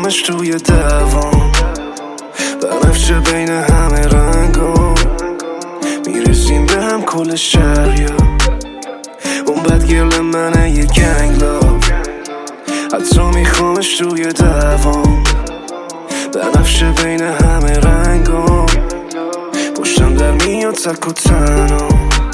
میخوامش توی دوام، بنفشه بین همه رنگام، میرسیم به هم کل شهریا. اون بدگرل منه یه گنگ لاف، حتی میخوامش توی دوام، بنفشه بین همه رنگام، پشتم در میاد تک و تنها،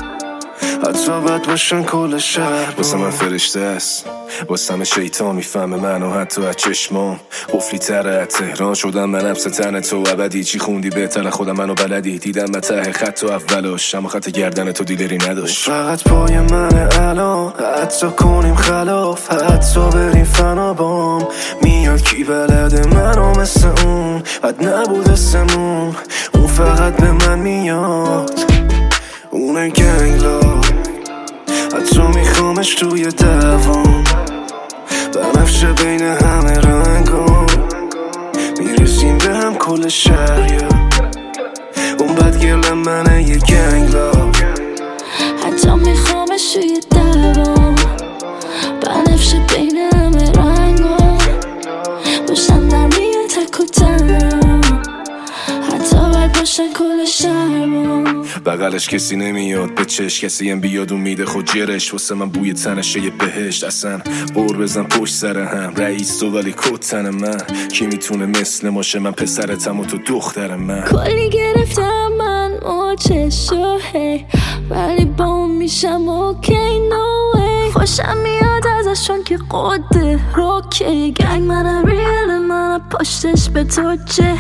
حتی بد باشن کل شهر. واسه من فرشته است، واسه من شیطان میفهمه منو حتی از چشمام. قفلی تره از تهران شدم من حبس تن تو ابدی. چی خوندی بهتر خودم منو بلدی، دیدم من ته خط و اولش، اما خط گردن تو دیلری نداشت. فقط پای منه الان، حتی کنیم خلاف، حتی بریم فنا بام. میاد کی بلده منو مثل اون، بد نبود اسمون، اون فقط به من میاد، اونه گنگ لاف، حتی میخوامش توی دوام، بنفشه بین همه رنگام، میرسیم به هم کل شهریا. اون بدگرل منه یه گنگ لاف، حتی میخوامش توی دوام، بنفشه بین همه رنگام، باشم در میاد تک و تنها، حتی باید باشن کل شهرام. بغلش کسی نمیاد به چشم، کسی هم بیاد اون میده خود جرش. واسه من بوی تنشه یه بهشت، اصلا قور بزن پشت سر هم. رئیس تو ولی کت تن من، کی میتونه مثل ماشه؟ من پسرتم و تو دختر من. کلی گرفتم من موچشو هی، ولی با اون میشم اوکی نو وی. خوشم میاد ازشون که قده روکی، گنگ منم ریل منم پشتش به تو چه.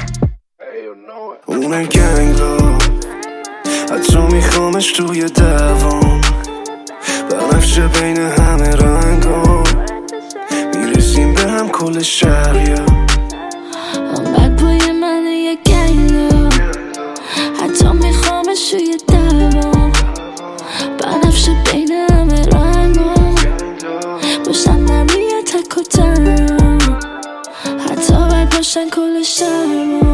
اونه گنگ لاف، حتی میخوامش توی دوام، بنفشه بین همه رنگام، میرسیم به هم کل شهریا. اون بد بوی منه یه گنگ لاف، حتی میخوامش توی دوام، بنفشه بین همه رنگام، باشم در میاد تک و تنها، حتی باید باشن کل شهرام.